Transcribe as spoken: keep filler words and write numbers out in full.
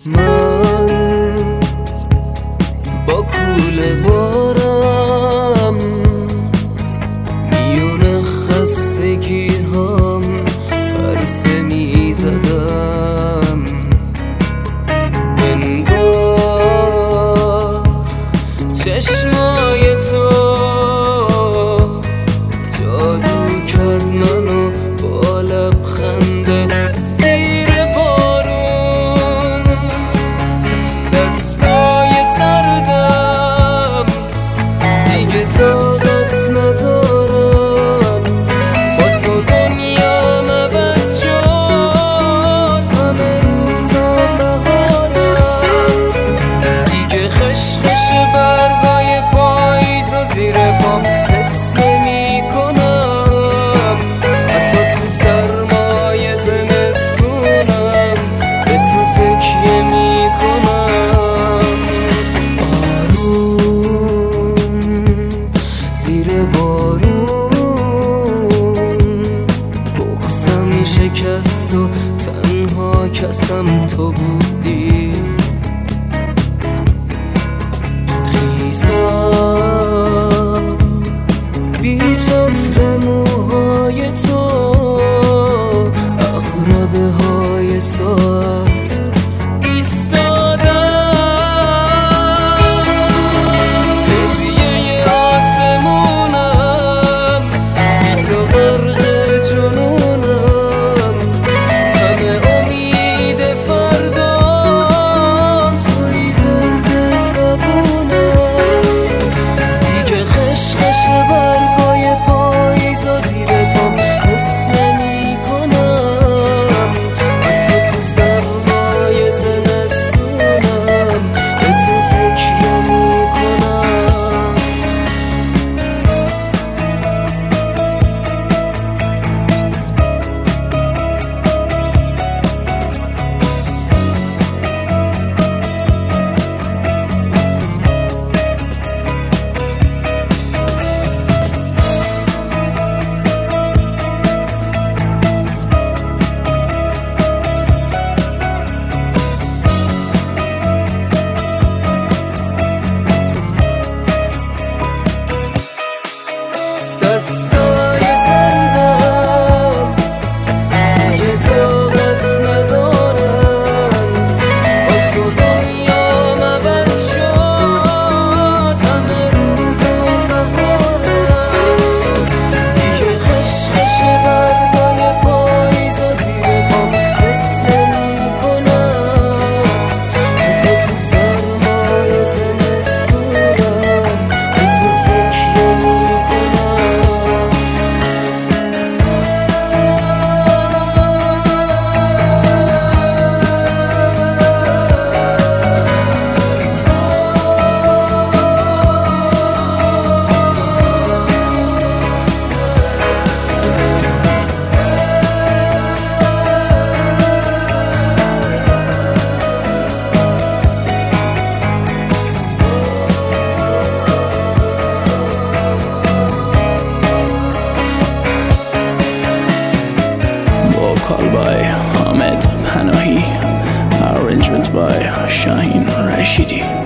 من با کوله بارم میونه خستگی هم پرسه میزدم. انگار چشمای تو جادو کرد منو با لبخنده زیر بارون. دستای سردم دیگه طاقت ندارم، با تو دنیام عوض شد، همه روزم بهارم. دیگه خشخش برگای پاییز و زیر پام حس نمی کنم، حتی تو سرمای زمستونم به تو تکیه می کنم. آروم زیر بارون بغزم شکست و تنها کسم تو بودی. خیزم بی چتر موهای تو، اغربه های ساعت ایستادم. هدیه آسمونم بی تو غرق جنونم، همه امید فردام توی ورد زبونم. دیگه خشخش برگای پاییز و زیر پام حس نمی کنم، حتی تو سرمای زمستونم به تو تکیه می کنم. دستای سردم دیگه طاقت ندارن، با تو دنیام عوض شد، همه روزم بهارم. دیگه خشخش برگای پاییز و زیر پام حس نمی کنم، حتی تو سرمای زمستونم به تو تکیه می Vocal by Ahmed Panahi, arrangements by Shaheen Rashidi.